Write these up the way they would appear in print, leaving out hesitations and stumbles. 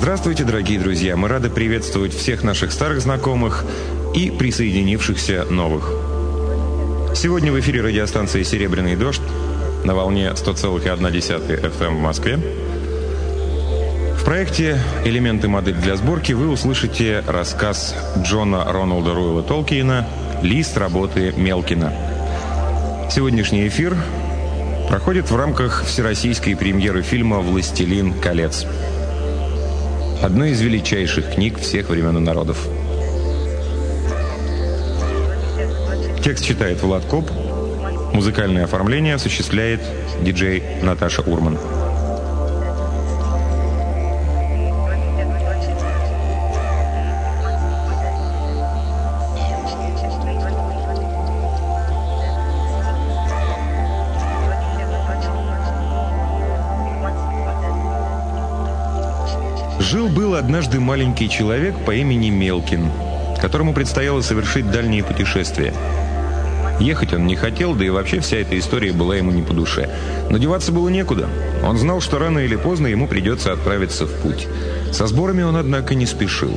Здравствуйте, дорогие друзья! Мы рады приветствовать всех наших старых знакомых и присоединившихся новых. Сегодня в эфире радиостанции «Серебряный дождь» на волне 100,1 FM в Москве. В проекте «Элементы модель для сборки» вы услышите рассказ Джона Роналда Руэлла Толкиена «Лист работы Мелкина». Сегодняшний эфир проходит в рамках всероссийской премьеры фильма «Властелин колец». Одной из величайших книг всех времен и народов. Текст читает Влад Коп. Музыкальное оформление осуществляет диджей Наташа Урман. Жил-был однажды маленький человек по имени Мелкин, которому предстояло совершить дальние путешествия. Ехать он не хотел, да и вообще вся эта история была ему не по душе. Но деваться было некуда. Он знал, что рано или поздно ему придется отправиться в путь. Со сборами он, однако, не спешил.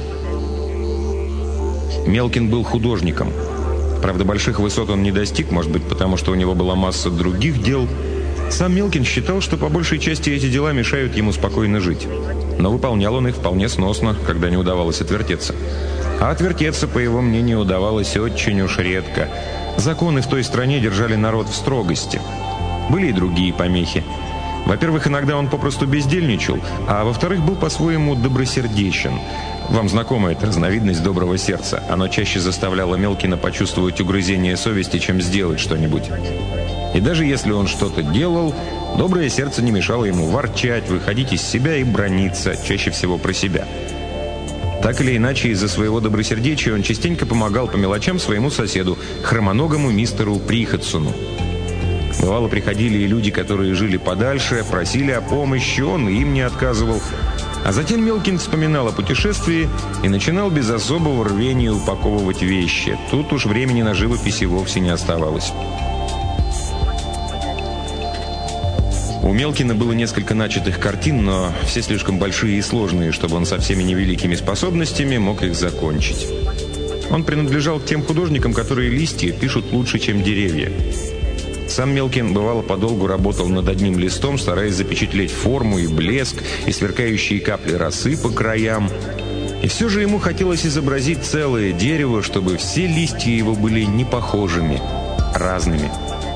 Мелкин был художником. Правда, больших высот он не достиг, может быть, потому что у него была масса других дел. Сам Мелкин считал, что по большей части эти дела мешают ему спокойно жить. Но выполнял он их вполне сносно, когда не удавалось отвертеться. А отвертеться, по его мнению, удавалось очень уж редко. Законы в той стране держали народ в строгости. Были и другие помехи. Во-первых, иногда он попросту бездельничал, а во-вторых, был по-своему добросердечен. Вам знакома эта разновидность доброго сердца. Оно чаще заставляло Мелкина почувствовать угрызение совести, чем сделать что-нибудь. И даже если он что-то делал, доброе сердце не мешало ему ворчать, выходить из себя и браниться, чаще всего про себя. Так или иначе, из-за своего добросердечия он частенько помогал по мелочам своему соседу, хромоногому мистеру Приходсону. Бывало, приходили и люди, которые жили подальше, просили о помощи, он им не отказывал. А затем Мелкин вспоминал о путешествии и начинал без особого рвения упаковывать вещи. Тут уж времени на живописи вовсе не оставалось. У Мелкина было несколько начатых картин, но все слишком большие и сложные, чтобы он со всеми невеликими способностями мог их закончить. Он принадлежал к тем художникам, которые листья пишут лучше, чем деревья. Сам Мелкин, бывало, подолгу работал над одним листом, стараясь запечатлеть форму и блеск, и сверкающие капли росы по краям. И все же ему хотелось изобразить целое дерево, чтобы все листья его были не похожими, разными.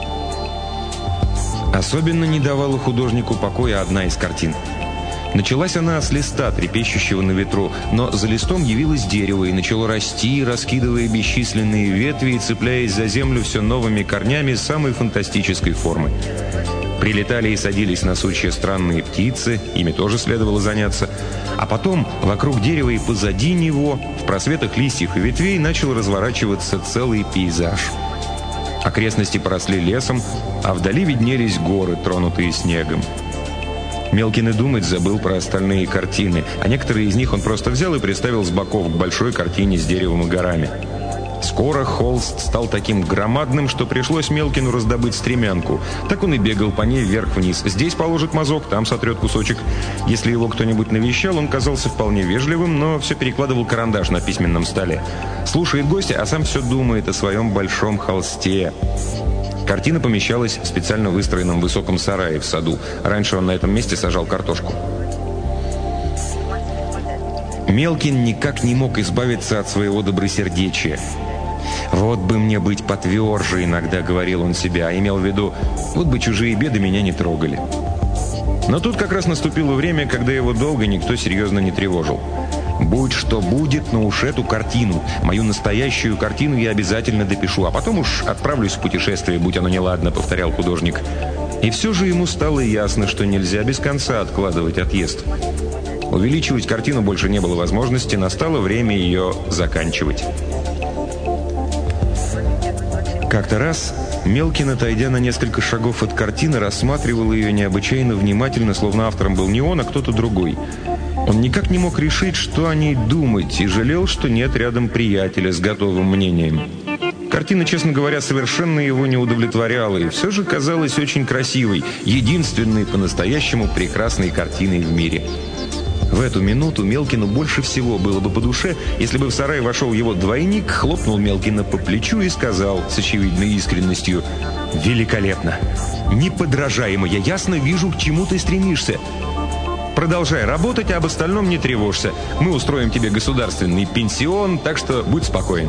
Особенно не давала художнику покоя одна из картин. Началась она с листа, трепещущего на ветру, но за листом явилось дерево и начало расти, раскидывая бесчисленные ветви и цепляясь за землю все новыми корнями самой фантастической формы. Прилетали и садились на сучья странные птицы, ими тоже следовало заняться. А потом вокруг дерева и позади него, в просветах листьев и ветвей, начал разворачиваться целый пейзаж. Окрестности поросли лесом, а вдали виднелись горы, тронутые снегом. Мелкин и думать забыл про остальные картины, а некоторые из них он просто взял и приставил с боков к большой картине с деревом и горами. Скоро холст стал таким громадным, что пришлось Мелкину раздобыть стремянку. Так он и бегал по ней вверх-вниз. Здесь положит мазок, там сотрет кусочек. Если его кто-нибудь навещал, он казался вполне вежливым, но все перекладывал карандаш на письменном столе. Слушает гостя, а сам все думает о своем большом холсте. Картина помещалась в специально выстроенном высоком сарае в саду. Раньше он на этом месте сажал картошку. Мелкин никак не мог избавиться от своего добросердечия. «Вот бы мне быть потверже», — иногда говорил он себе, а имел в виду, «вот бы чужие беды меня не трогали». Но тут как раз наступило время, когда его долго никто серьезно не тревожил. «Будь что будет, но уж эту картину, мою настоящую картину я обязательно допишу, а потом уж отправлюсь в путешествие, будь оно неладно», — повторял художник. И все же ему стало ясно, что нельзя без конца откладывать отъезд. Увеличивать картину больше не было возможности, настало время ее заканчивать. Как-то раз Мелкин, отойдя на несколько шагов от картины, рассматривал ее необычайно внимательно, словно автором был не он, а кто-то другой. Он никак не мог решить, что о ней думать, и жалел, что нет рядом приятеля с готовым мнением. Картина, честно говоря, совершенно его не удовлетворяла, и все же казалась очень красивой, единственной по-настоящему прекрасной картиной в мире. В эту минуту Мелкину больше всего было бы по душе, если бы в сарай вошел его двойник, хлопнул Мелкина по плечу и сказал с очевидной искренностью: «Великолепно! Неподражаемо! Я ясно вижу, к чему ты стремишься. Продолжай работать, а об остальном не тревожься. Мы устроим тебе государственный пенсион, так что будь спокоен».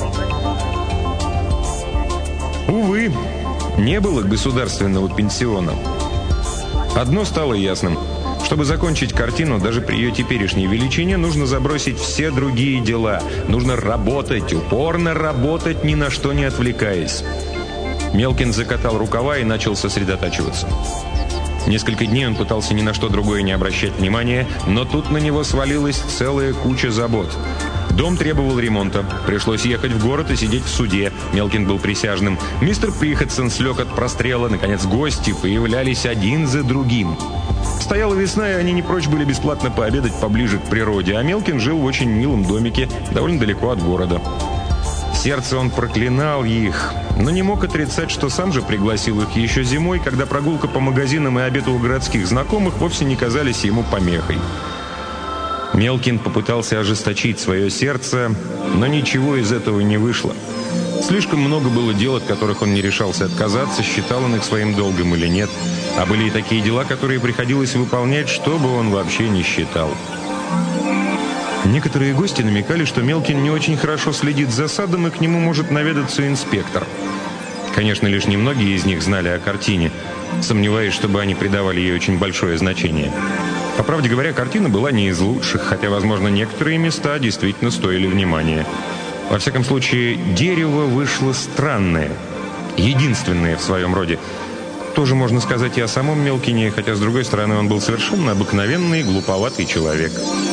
Увы, не было государственного пенсиона. Одно стало ясным. Чтобы закончить картину, даже при ее теперешней величине, нужно забросить все другие дела. Нужно работать, упорно работать, ни на что не отвлекаясь. Мелкин закатал рукава и начал сосредотачиваться. Несколько дней он пытался ни на что другое не обращать внимания, но тут на него свалилась целая куча забот. Дом требовал ремонта. Пришлось ехать в город и сидеть в суде. Мелкин был присяжным. Мистер Приходсон слег от прострела. Наконец, гости появлялись один за другим. Стояла весна, и они не прочь были бесплатно пообедать поближе к природе, а Мелкин жил в очень милом домике, довольно далеко от города. В сердце он проклинал их, но не мог отрицать, что сам же пригласил их еще зимой, когда прогулка по магазинам и обед у городских знакомых вовсе не казались ему помехой. Мелкин попытался ожесточить свое сердце, но ничего из этого не вышло. Слишком много было дел, от которых он не решался отказаться, считал он их своим долгом или нет. А были и такие дела, которые приходилось выполнять, что бы он вообще не считал. Некоторые гости намекали, что Мелкин не очень хорошо следит за садом, и к нему может наведаться инспектор. Конечно, лишь немногие из них знали о картине, сомневаясь, чтобы они придавали ей очень большое значение. По правде говоря, картина была не из лучших, хотя, возможно, некоторые места действительно стоили внимания. Во всяком случае, дерево вышло странное, единственное в своем роде. Тоже можно сказать и о самом Мелкине, хотя, с другой стороны, он был совершенно обыкновенный, глуповатый человек.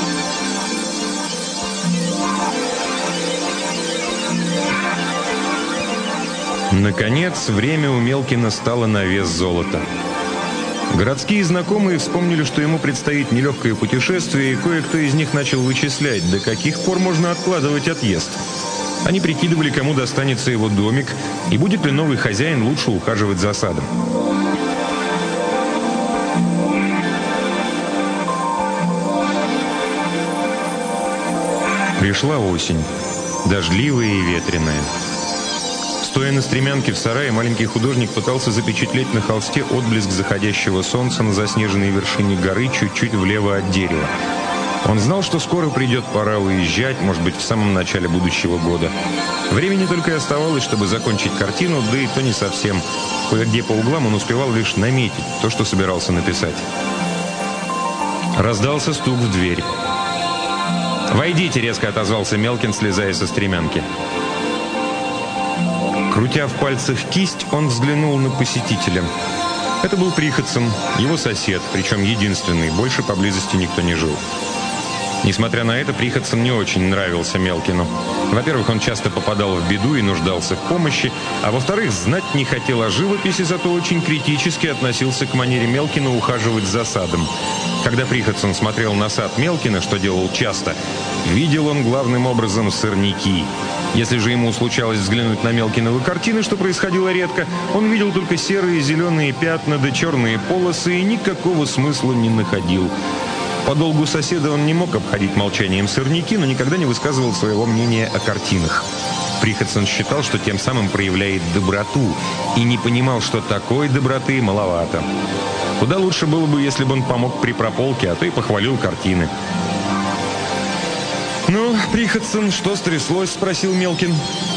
Наконец, время у Мелкина стало на вес золота. Городские знакомые вспомнили, что ему предстоит нелегкое путешествие, и кое-кто из них начал вычислять, до каких пор можно откладывать отъезд. Они прикидывали, кому достанется его домик, и будет ли новый хозяин лучше ухаживать за садом. Пришла осень, дождливая и ветреная. Стоя на стремянке в сарае, маленький художник пытался запечатлеть на холсте отблеск заходящего солнца на заснеженной вершине горы чуть-чуть влево от дерева. Он знал, что скоро придет пора уезжать, может быть, в самом начале будущего года. Времени только и оставалось, чтобы закончить картину, да и то не совсем. Кое-где по углам он успевал лишь наметить то, что собирался написать. Раздался стук в дверь. «Войдите!» — резко отозвался Мелкин, слезая со стремянки. Крутя в пальцах кисть, он взглянул на посетителя. Это был Приходсон, его сосед, причем единственный, больше поблизости никто не жил. Несмотря на это, Приходсон не очень нравился Мелкину. Во-первых, он часто попадал в беду и нуждался в помощи, а во-вторых, знать не хотел о живописи, зато очень критически относился к манере Мелкина ухаживать за садом. Когда Приходсон смотрел на сад Мелкина, что делал часто, видел он главным образом сорняки. Если же ему случалось взглянуть на Мелкиновы картины, что происходило редко, он видел только серые и зеленые пятна да черные полосы и никакого смысла не находил. По долгу соседа он не мог обходить молчанием сорняки, но никогда не высказывал своего мнения о картинах. Приходсон считал, что тем самым проявляет доброту, и не понимал, что такой доброты маловато. Куда лучше было бы, если бы он помог при прополке, а то и похвалил картины. «Ну, Приходсон, что стряслось?» — спросил Мелкин.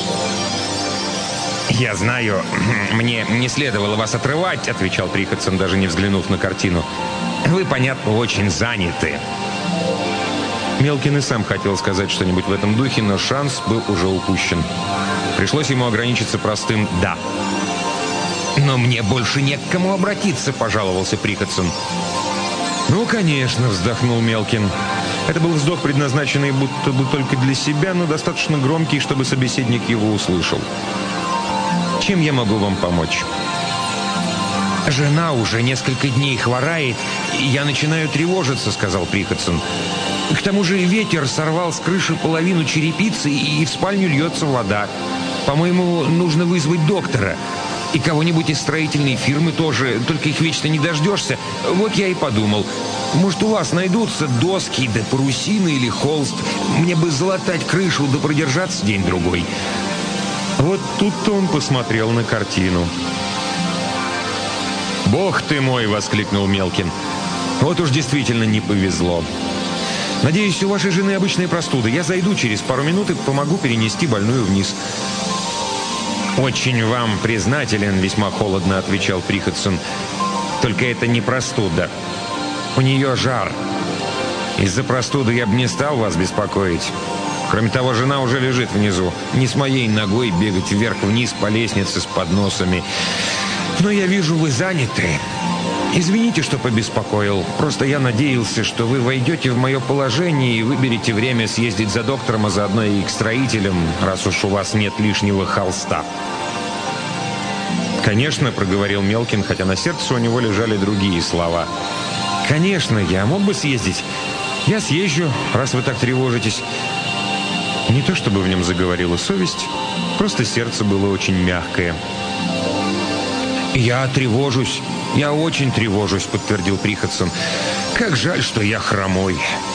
«Я знаю, мне не следовало вас отрывать», — отвечал Приходсон, даже не взглянув на картину. «Вы, понятно, очень заняты». Мелкин и сам хотел сказать что-нибудь в этом духе, но шанс был уже упущен. Пришлось ему ограничиться простым «да». «Но мне больше не к кому обратиться», — пожаловался Приходсон. «Ну, конечно», — вздохнул Мелкин. Это был вздох, предназначенный будто бы только для себя, но достаточно громкий, чтобы собеседник его услышал. «Чем я могу вам помочь?» «Жена уже несколько дней хворает, и я начинаю тревожиться», — сказал Приходсон. «К тому же ветер сорвал с крыши половину черепицы, и в спальню льется вода. По-моему, нужно вызвать доктора. И кого-нибудь из строительной фирмы тоже, только их вечно не дождешься. Вот я и подумал, может, у вас найдутся доски, да парусины или холст. Мне бы залатать крышу, да продержаться день-другой». Вот тут-то он посмотрел на картину. «Бог ты мой!» — воскликнул Мелкин. «Вот уж действительно не повезло. Надеюсь, у вашей жены обычная простуда. Я зайду через пару минут и помогу перенести больную вниз». «Очень вам признателен», — весьма холодно отвечал Приходсон. «Только это не простуда. У нее жар. Из-за простуды я бы не стал вас беспокоить. Кроме того, жена уже лежит внизу. Не с моей ногой бегать вверх-вниз по лестнице с подносами. Но я вижу, вы заняты. Извините, что побеспокоил. Просто я надеялся, что вы войдете в мое положение и выберете время съездить за доктором, а заодно и к строителям, раз уж у вас нет лишнего холста». «Конечно», — проговорил Мелкин, хотя на сердце у него лежали другие слова. «Конечно, я мог бы съездить. Я съезжу, раз вы так тревожитесь». Не то чтобы в нем заговорила совесть, просто сердце было очень мягкое. «Я тревожусь. Я очень тревожусь», — подтвердил Приходсон. «Как жаль, что я хромой».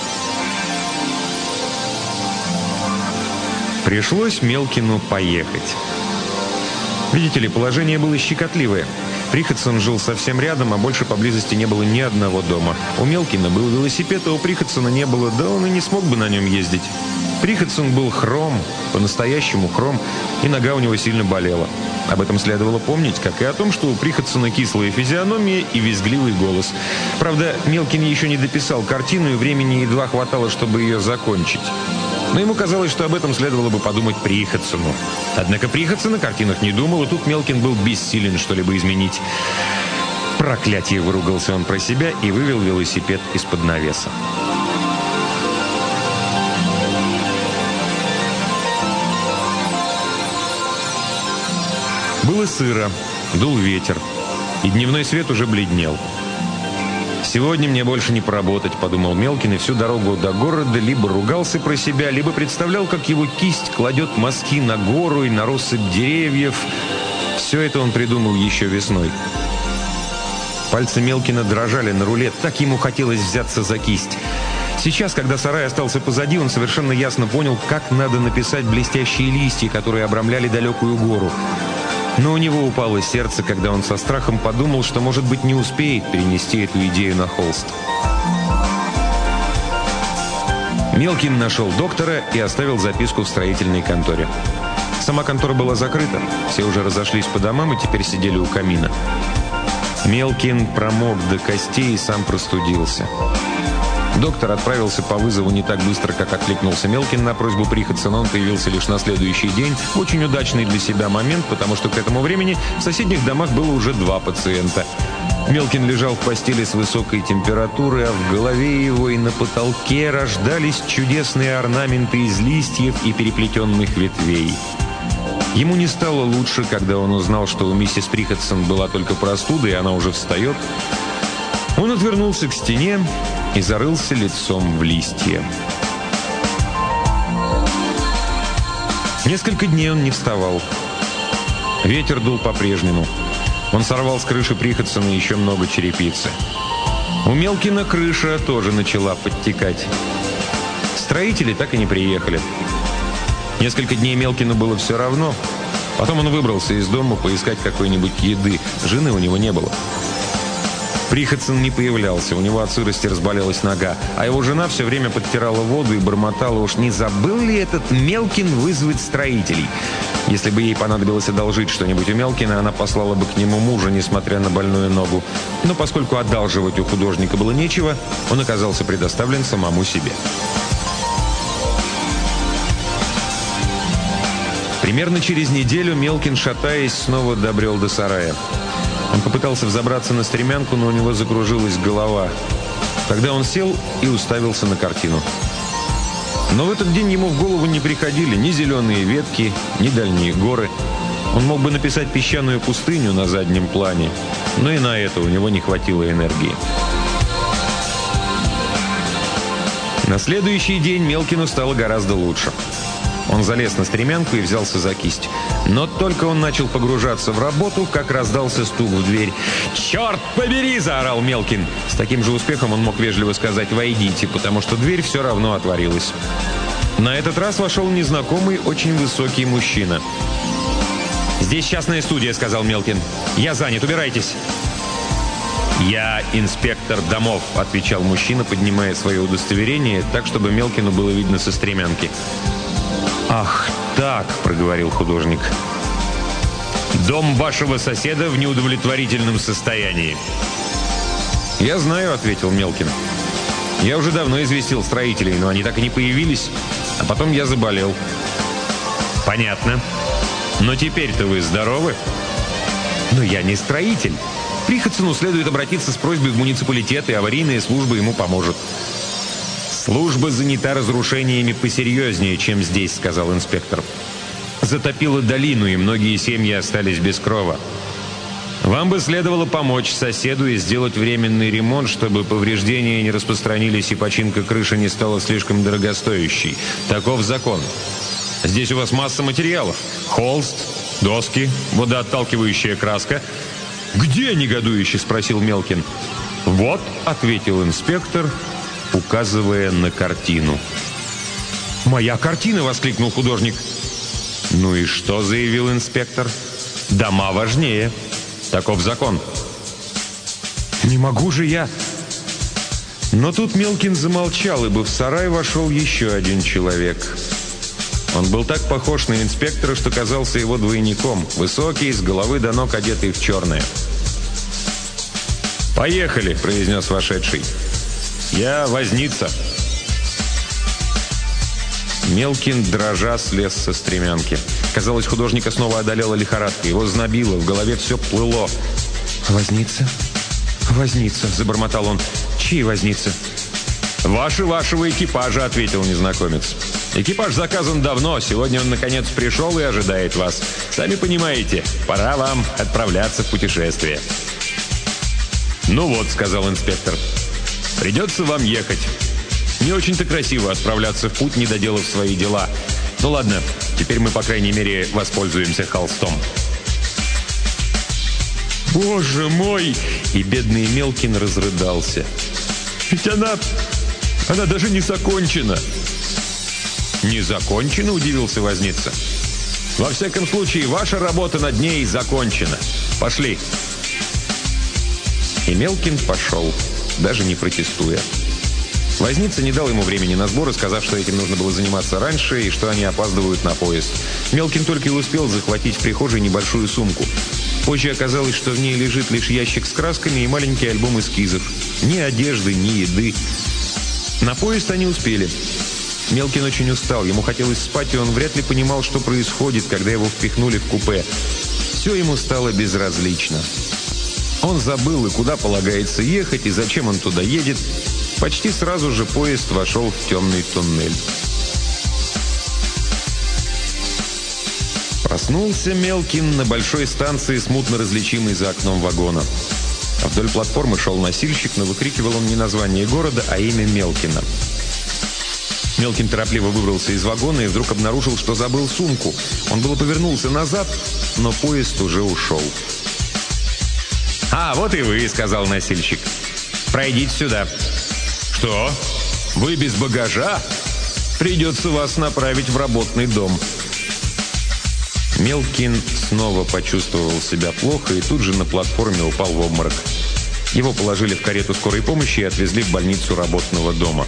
Пришлось Мелкину поехать. Видите ли, положение было щекотливое. Приходсон жил совсем рядом, а больше поблизости не было ни одного дома. У Мелкина был велосипед, а у Приходсона не было, да он и не смог бы на нем ездить. Приходсон был хром, по-настоящему хром, и нога у него сильно болела. Об этом следовало помнить, как и о том, что у Приходсона кислая физиономия и визгливый голос. Правда, Мелкин еще не дописал картину, и времени едва хватало, чтобы ее закончить. Но ему казалось, что об этом следовало бы подумать Приходсону. Однако Приходсон о картинах не думал, и тут Мелкин был бессилен что-либо изменить. «Проклятие!» — выругался он про себя и вывел велосипед из-под навеса. Было сыро, дул ветер, и дневной свет уже бледнел. «Сегодня мне больше не поработать», — подумал Мелкин, и всю дорогу до города либо ругался про себя, либо представлял, как его кисть кладет мазки на гору и на россыпь деревьев. Все это он придумал еще весной. Пальцы Мелкина дрожали на руле, так ему хотелось взяться за кисть. Сейчас, когда сарай остался позади, он совершенно ясно понял, как надо написать блестящие листья, которые обрамляли далекую гору. Но у него упало сердце, когда он со страхом подумал, что, может быть, не успеет перенести эту идею на холст. Мелкин нашел доктора и оставил записку в строительной конторе. Сама контора была закрыта, все уже разошлись по домам и теперь сидели у камина. Мелкин промок до костей и сам простудился. Доктор отправился по вызову не так быстро, как откликнулся Мелкин на просьбу Приходсона. Он появился лишь на следующий день. Очень удачный для себя момент, потому что к этому времени в соседних домах было уже 2 пациента. Мелкин лежал в постели с высокой температурой, а в голове его и на потолке рождались чудесные орнаменты из листьев и переплетенных ветвей. Ему не стало лучше, когда он узнал, что у миссис Приходсон была только простуда, и она уже встает. Он отвернулся к стене и зарылся лицом в листья. Несколько дней он не вставал. Ветер дул по-прежнему. Он сорвал с крыши Приходсона еще много черепицы. У Мелкина крыша тоже начала подтекать. Строители так и не приехали. Несколько дней Мелкину было все равно. Потом он выбрался из дома поискать какой-нибудь еды. Жены у него не было. Приходсон не появлялся, у него от сырости разболелась нога, а его жена все время подтирала воду и бормотала, уж не забыл ли этот Мелкин вызвать строителей. Если бы ей понадобилось одолжить что-нибудь у Мелкина, она послала бы к нему мужа, несмотря на больную ногу. Но поскольку одалживать у художника было нечего, он оказался предоставлен самому себе. Примерно через неделю Мелкин, шатаясь, снова добрел до сарая. Он попытался взобраться на стремянку, но у него закружилась голова. Тогда он сел и уставился на картину. Но в этот день ему в голову не приходили ни зеленые ветки, ни дальние горы. Он мог бы написать песчаную пустыню на заднем плане, но и на это у него не хватило энергии. На следующий день Мелкину стало гораздо лучше. Он залез на стремянку и взялся за кисть. Но только он начал погружаться в работу, как раздался стук в дверь. «Черт побери!» – заорал Мелкин. С таким же успехом он мог вежливо сказать «войдите», потому что дверь все равно отворилась. На этот раз вошел незнакомый, очень высокий мужчина. «Здесь частная студия», – сказал Мелкин. «Я занят, убирайтесь». «Я инспектор домов», – отвечал мужчина, поднимая свое удостоверение так, чтобы Мелкину было видно со стремянки. «Ах, так», – проговорил художник. «Дом вашего соседа в неудовлетворительном состоянии». «Я знаю», – ответил Мелкин. «Я уже давно известил строителей, но они так и не появились, а потом я заболел». «Понятно. Но теперь-то вы здоровы?» «Но я не строитель. Приходцину следует обратиться с просьбой в муниципалитет, и аварийная служба ему поможет». «Служба занята разрушениями посерьезнее, чем здесь», — сказал инспектор. «Затопило долину, и многие семьи остались без крова. Вам бы следовало помочь соседу и сделать временный ремонт, чтобы повреждения не распространились и починка крыши не стала слишком дорогостоящей. Таков закон. Здесь у вас масса материалов. Холст, доски, водоотталкивающая краска». «Где?» — негодующе спросил Мелкин. «Вот», — ответил инспектор, указывая на картину. «Моя картина!» — воскликнул художник. «Ну и что?» — заявил инспектор. «Дома важнее. Таков закон». «Не могу же я...» Но тут Мелкин замолчал, ибо в сарай вошел еще один человек. Он был так похож на инспектора, что казался его двойником. Высокий, с головы до ног одетый в черное. «Поехали!» — произнес вошедший. «Я возница». Мелкин, дрожа, слез со стремянки. Казалось, художника снова одолела лихорадка. Его знобило, в голове все плыло. «Возница? Возница!» — забормотал он. «Чьи возницы?» «Вашего экипажа», — ответил незнакомец. «Экипаж заказан давно. Сегодня он, наконец, пришел и ожидает вас. Сами понимаете, пора вам отправляться в путешествие». «Ну вот», — сказал инспектор, — «придется вам ехать. Не очень-то красиво отправляться в путь, не доделав свои дела. Ну ладно, теперь мы, по крайней мере, воспользуемся холстом». «Боже мой!» И бедный Мелкин разрыдался. «Ведь она даже не закончена». «Не закончена?» — удивился возница. «Во всяком случае, ваша работа над ней закончена. Пошли». И Мелкин пошел, даже не протестуя. Возница не дал ему времени на сборы, сказав, что этим нужно было заниматься раньше и что они опаздывают на поезд. Мелкин только и успел захватить в прихожей небольшую сумку. Позже оказалось, что в ней лежит лишь ящик с красками и маленький альбом эскизов. Ни одежды, ни еды. На поезд они успели. Мелкин очень устал, ему хотелось спать, и он вряд ли понимал, что происходит, когда его впихнули в купе. Все ему стало безразлично. Он забыл, и куда полагается ехать, и зачем он туда едет. Почти сразу же поезд вошел в темный туннель. Проснулся Мелкин на большой станции, смутно различимой за окном вагона. А вдоль платформы шел носильщик, но выкрикивал он не название города, а имя Мелкина. Мелкин торопливо выбрался из вагона и вдруг обнаружил, что забыл сумку. Он было повернулся назад, но поезд уже ушел. «А, вот и вы», — сказал носильщик. «Пройдите сюда». «Что? Вы без багажа? Придется вас направить в работный дом». Мелкин снова почувствовал себя плохо и тут же на платформе упал в обморок. Его положили в карету скорой помощи и отвезли в больницу работного дома.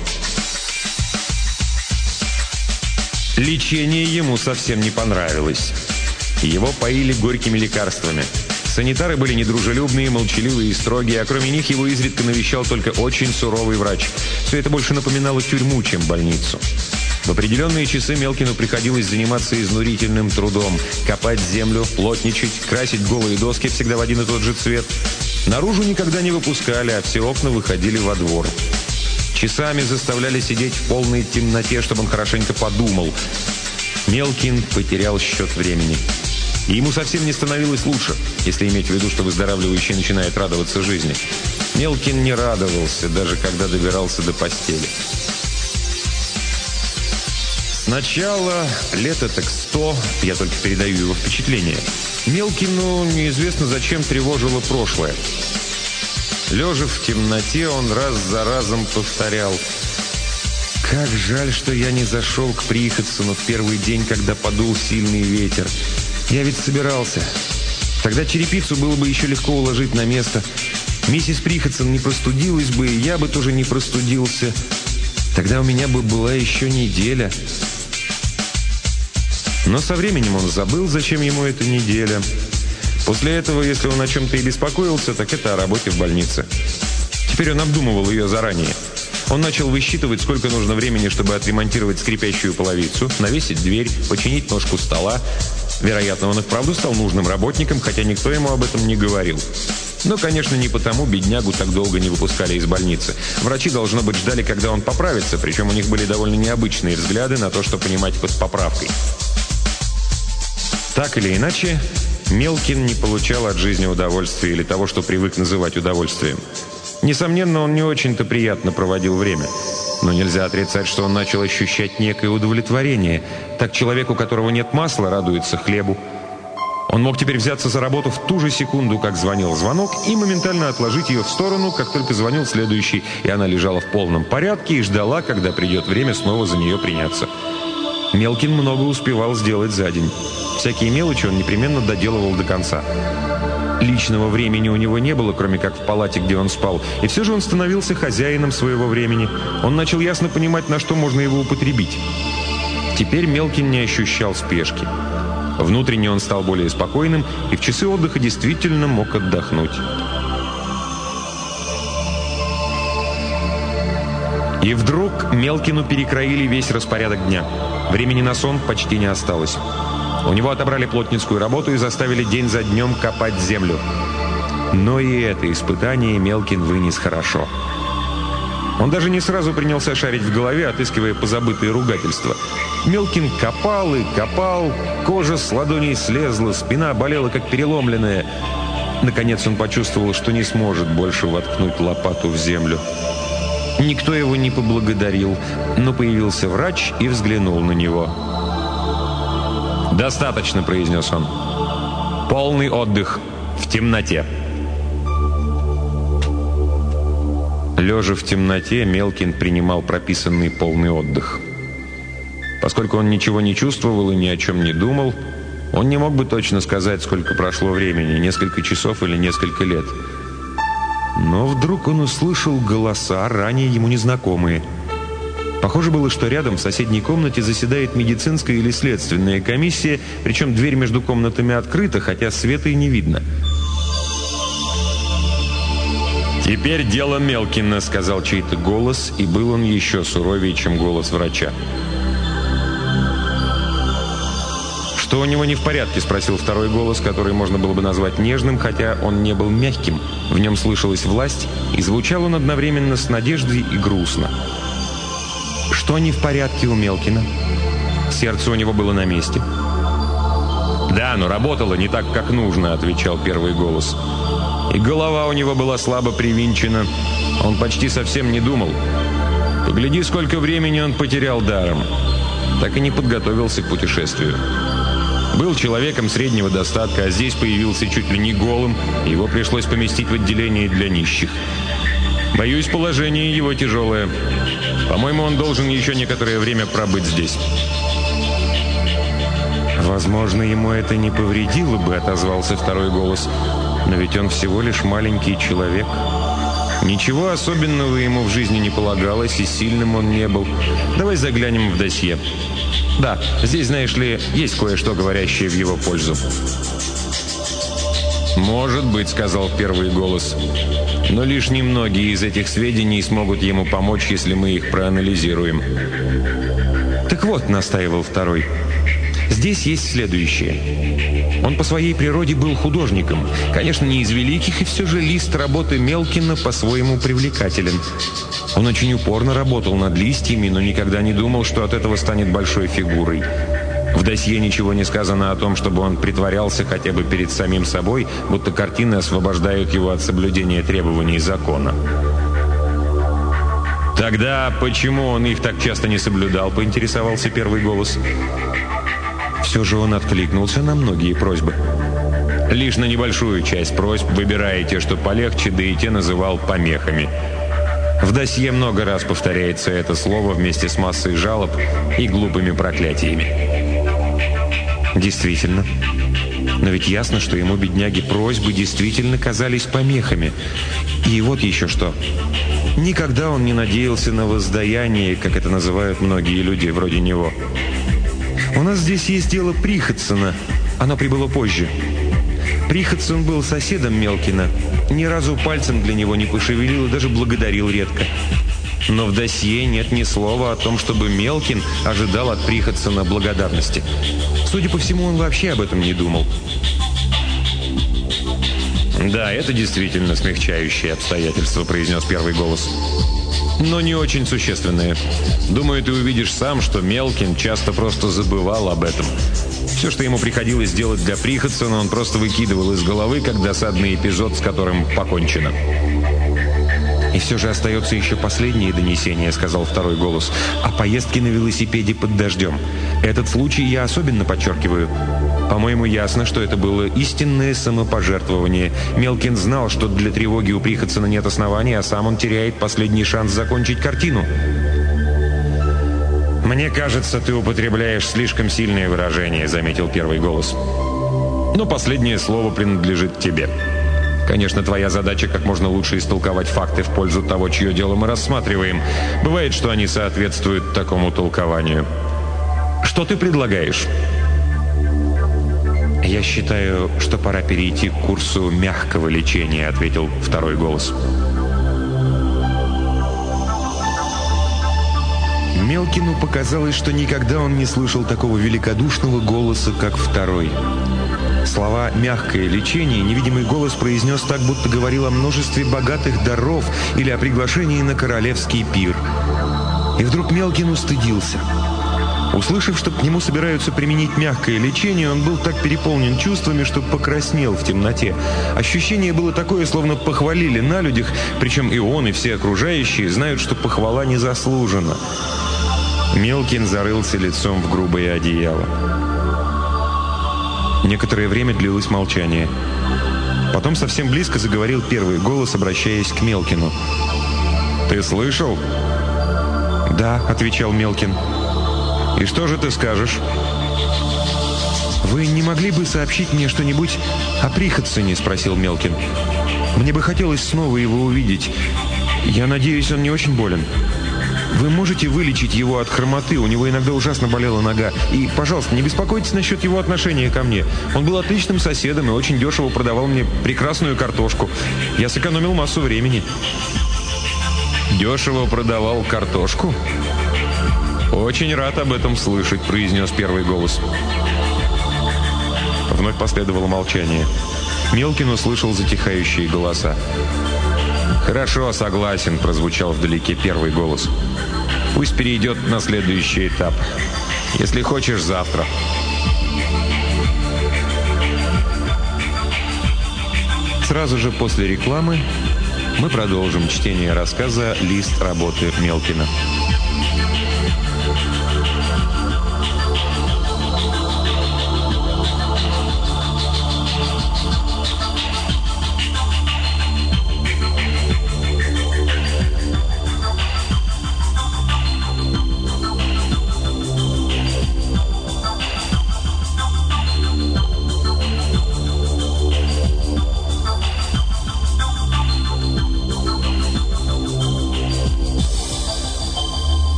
Лечение ему совсем не понравилось. Его поили горькими лекарствами. Санитары были недружелюбные, молчаливые и строгие, а кроме них его изредка навещал только очень суровый врач. Все это больше напоминало тюрьму, чем больницу. В определенные часы Мелкину приходилось заниматься изнурительным трудом. Копать землю, плотничать, красить голые доски всегда в один и тот же цвет. Наружу никогда не выпускали, а все окна выходили во двор. Часами заставляли сидеть в полной темноте, чтобы он хорошенько подумал. Мелкин потерял счет времени. И ему совсем не становилось лучше, если иметь в виду, что выздоравливающий начинает радоваться жизни. Мелкин не радовался, даже когда добирался до постели. Сначала, лет так 100, я только передаю его впечатление, Мелкину неизвестно зачем тревожило прошлое. Лежа в темноте, он раз за разом повторял: «Как жаль, что я не зашел к Приходсону в первый день, когда подул сильный ветер. Я ведь собирался. Тогда черепицу было бы еще легко уложить на место. Миссис Приходсон не простудилась бы, и я бы тоже не простудился. Тогда у меня бы была еще неделя». Но со временем он забыл, зачем ему эта неделя. После этого, если он о чем-то и беспокоился, так это о работе в больнице. Теперь он обдумывал ее заранее. Он начал высчитывать, сколько нужно времени, чтобы отремонтировать скрипящую половицу, навесить дверь, починить ножку стола. Вероятно, он и вправду стал нужным работником, хотя никто ему об этом не говорил. Но, конечно, не потому беднягу так долго не выпускали из больницы. Врачи, должно быть, ждали, когда он поправится, причем у них были довольно необычные взгляды на то, что понимать под поправкой. Так или иначе, Мелкин не получал от жизни удовольствия или того, что привык называть удовольствием. Несомненно, он не очень-то приятно проводил время. Но нельзя отрицать, что он начал ощущать некое удовлетворение. Так человек, у которого нет масла, радуется хлебу. Он мог теперь взяться за работу в ту же секунду, как звонил звонок, и моментально отложить ее в сторону, как только звонил следующий, и она лежала в полном порядке и ждала, когда придет время снова за нее приняться. Мелкин много успевал сделать за день. Всякие мелочи он непременно доделывал до конца. Личного времени у него не было, кроме как в палате, где он спал, и все же он становился хозяином своего времени. Он начал ясно понимать, на что можно его употребить. Теперь Мелкин не ощущал спешки. Внутренне он стал более спокойным и в часы отдыха действительно мог отдохнуть. И вдруг Мелкину перекроили весь распорядок дня. Времени на сон почти не осталось. У него отобрали плотницкую работу и заставили день за днем копать землю. Но и это испытание Мелкин вынес хорошо. Он даже не сразу принялся шарить в голове, отыскивая позабытые ругательства. Мелкин копал и копал, кожа с ладоней слезла, спина болела, как переломленная. Наконец он почувствовал, что не сможет больше воткнуть лопату в землю. Никто его не поблагодарил, но появился врач и взглянул на него. «Достаточно», — произнес он. «Полный отдых в темноте». Лежа в темноте, Мелкин принимал прописанный полный отдых. Поскольку он ничего не чувствовал и ни о чем не думал, он не мог бы точно сказать, сколько прошло времени, несколько часов или несколько лет. Но вдруг он услышал голоса, ранее ему незнакомые. Похоже было, что рядом в соседней комнате заседает медицинская или следственная комиссия, причем дверь между комнатами открыта, хотя света и не видно. «Теперь дело Мелкина», — сказал чей-то голос, и был он еще суровее, чем голос врача. «Что у него не в порядке?» — спросил второй голос, который можно было бы назвать нежным, хотя он не был мягким. В нем слышалась власть, и звучал он одновременно с надеждой и грустно. «Что не в порядке у Мелкина?» Сердце у него было на месте. «Да, но работало не так, как нужно», — отвечал первый голос. «И голова у него была слабо привинчена. Он почти совсем не думал. Погляди, сколько времени он потерял даром. Так и не подготовился к путешествию. Был человеком среднего достатка, а здесь появился чуть ли не голым. Его пришлось поместить в отделение для нищих. Боюсь, положение его тяжелое. По-моему, он должен еще некоторое время пробыть здесь». «Возможно, ему это не повредило бы», — отозвался второй голос. «Но ведь он всего лишь маленький человек. Ничего особенного ему в жизни не полагалось, и сильным он не был. Давай заглянем в досье. Да, здесь, знаешь ли, есть кое-что, говорящее в его пользу». «Может быть», — сказал первый голос. «Но лишь немногие из этих сведений смогут ему помочь, если мы их проанализируем». «Так вот», — настаивал второй, — «здесь есть следующее. Он по своей природе был художником. Конечно, не из великих, и все же лист работы Мелкина по-своему привлекателен. Он очень упорно работал над листьями, но никогда не думал, что от этого станет большой фигурой. В досье ничего не сказано о том, чтобы он притворялся хотя бы перед самим собой, будто картины освобождают его от соблюдения требований закона». «Тогда почему он их так часто не соблюдал?» — поинтересовался первый голос. Все же он откликнулся на многие просьбы. Лишь на небольшую часть просьб, выбирая те, что полегче, да и те называл помехами. В досье много раз повторяется это слово вместе с массой жалоб и глупыми проклятиями. Действительно. Но ведь ясно, что ему, бедняге, просьбы действительно казались помехами. И вот еще что. Никогда он не надеялся на воздаяние, как это называют многие люди вроде него. У нас здесь есть дело Приходсона. Оно прибыло позже. Приходсон был соседом Мелкина. Ни разу пальцем для него не пошевелил и даже благодарил редко. Но в досье нет ни слова о том, чтобы Мелкин ожидал от Приходсона благодарности. Судя по всему, он вообще об этом не думал. «Да, это действительно смягчающее обстоятельство», — произнес первый голос. «Но не очень существенное. Думаю, ты увидишь сам, что Мелкин часто просто забывал об этом. Все, что ему приходилось делать для Приходсона, он просто выкидывал из головы, как досадный эпизод, с которым покончено». «И все же остается еще последнее донесение», — сказал второй голос, «о поездке на велосипеде под дождем. Этот случай я особенно подчеркиваю. По-моему, ясно, что это было истинное самопожертвование. Мелкин знал, что для тревоги у Приходсона нет оснований, а сам он теряет последний шанс закончить картину». «Мне кажется, ты употребляешь слишком сильные выражения», — заметил первый голос. «Но последнее слово принадлежит тебе. Конечно, твоя задача как можно лучше истолковать факты в пользу того, чье дело мы рассматриваем. Бывает, что они соответствуют такому толкованию. Что ты предлагаешь?» «Я считаю, что пора перейти к курсу мягкого лечения», — ответил второй голос. Мелкину показалось, что никогда он не слышал такого великодушного голоса, как второй. Слова «мягкое лечение» невидимый голос произнес так, будто говорил о множестве богатых даров или о приглашении на королевский пир. И вдруг Мелкин устыдился. Услышав, что к нему собираются применить мягкое лечение, он был так переполнен чувствами, что покраснел в темноте. Ощущение было такое, словно похвалили на людях, причем и он, и все окружающие знают, что похвала не заслужена. Мелкин зарылся лицом в грубое одеяло. Некоторое время длилось молчание. Потом совсем близко заговорил первый голос, обращаясь к Мелкину. «Ты слышал?» «Да», — отвечал Мелкин. «И что же ты скажешь?» «Вы не могли бы сообщить мне что-нибудь о Приходсоне?» — спросил Мелкин. «Мне бы хотелось снова его увидеть. Я надеюсь, он не очень болен. Вы можете вылечить его от хромоты? У него иногда ужасно болела нога. И, пожалуйста, не беспокойтесь насчет его отношения ко мне. Он был отличным соседом и очень дешево продавал мне прекрасную картошку. Я сэкономил массу времени». «Дешево продавал картошку?» «Очень рад об этом слышать», — произнес первый голос. Вновь последовало молчание. Мелкин услышал затихающие голоса. «Хорошо, согласен», — прозвучал вдалеке первый голос. «Пусть перейдет на следующий этап. Если хочешь, завтра». Сразу же после рекламы мы продолжим чтение рассказа «Лист работы Мелкина».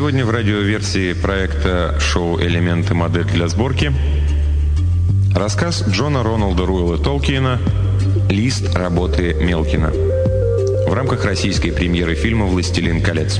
Сегодня в радиоверсии проекта шоу «Элементы. Модель для сборки» рассказ Джона Роналда Руэлла Толкиена «Лист работы Мелкина» в рамках российской премьеры фильма «Властелин колец».